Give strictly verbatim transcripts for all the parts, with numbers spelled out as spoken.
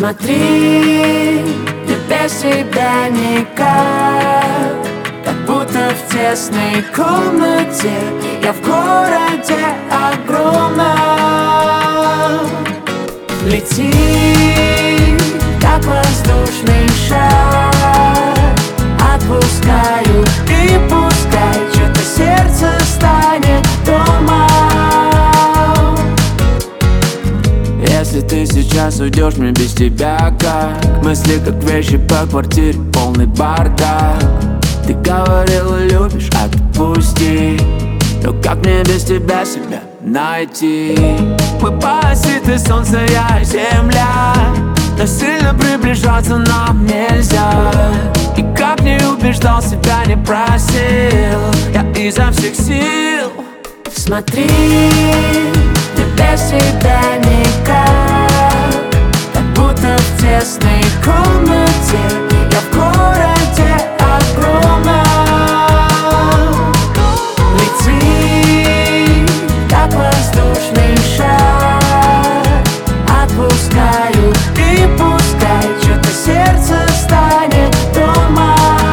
Смотри, я без тебя никак, как будто в тесной комнате. Я в городе огромном. Лети, как воздушный шар. Отпускаю и пускай, что-то сердце станет дома. Если ты сейчас уйдешь, мне без тебя как? Мысли как вещи по квартире, полный бардак. Ты говорила, любишь, отпусти. Но как мне без тебя себя найти? Мы паразиты, солнце, я и земля, но сильно приближаться нам нельзя. И как не убеждал, себя не просил, я изо всех сил. Смотри, я без тебя никак, как будто в тесной комнате. Я в городе огромном. Лети, как воздушный шар. Отпускаю и пускай, что-то сердце станет дома.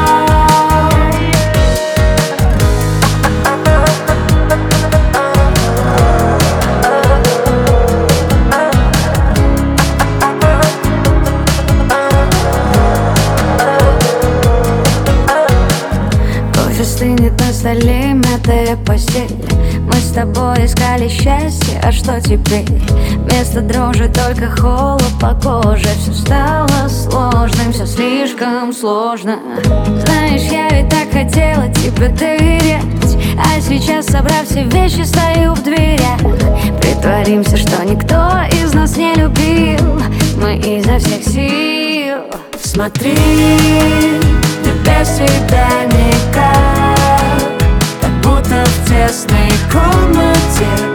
Стынет на столе мятая постель. Мы с тобой искали счастье, а что теперь? Вместо дрожи только холод по коже. Все стало сложным, все слишком сложно. Знаешь, я ведь так хотела тебе доверять, а сейчас, собрав все вещи, стою в дверях. Притворимся, что никто из нас не любил, мы изо всех сил. Смотри, я без тебя никак, как будто в тесной комнате.